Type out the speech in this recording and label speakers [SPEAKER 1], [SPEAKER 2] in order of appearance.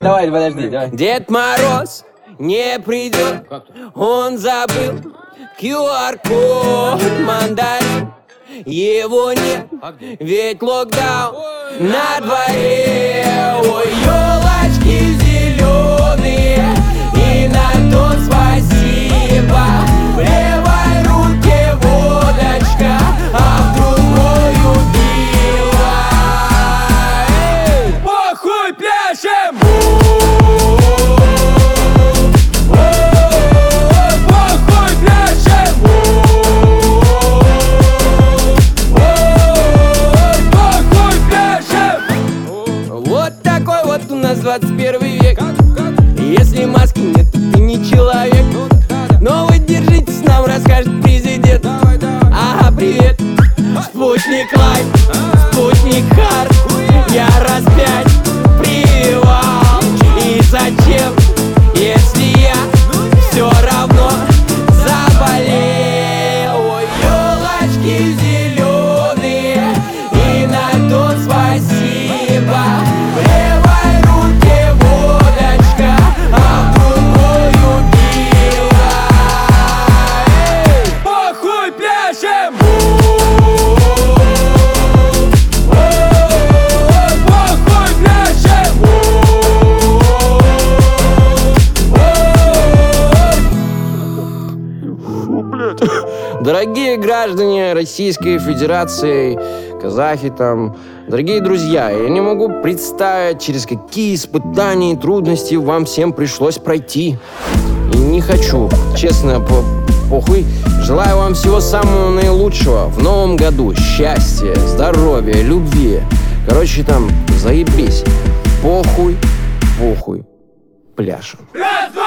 [SPEAKER 1] Давай, подожди, давай.
[SPEAKER 2] Дед Мороз не придет, он забыл QR-код мандарин. Его нет, ведь локдаун на дворе. Ой, елочки зеленые, и на то спасибо. В левой руке водочка, а в другой убила. Похуй пляшем! Похуй пляшем! Похуй пляшем! Вот такой вот у нас 21 век. Если маски нет, то ты не человек. Но вы держитесь, нам расскажет президент. Ага, привет, Спутник Лайт, Спутник Хард. Я раз 5 прививал. И зачем, если я все равно заболел? Ой, елочки зеленые, и на то спасибо. В левой руке водочка, а в другой убила. Похуй пляшем! Похуй пляшем! Дорогие граждане Российской Федерации, казахи там, дорогие друзья, я не могу представить, через какие испытания и трудности вам всем пришлось пройти. И не хочу, честно, похуй. Желаю вам всего самого наилучшего в новом году. Счастья, здоровья, любви. Короче, там, заебись. Похуй, пляшем.
[SPEAKER 3] Раз, два,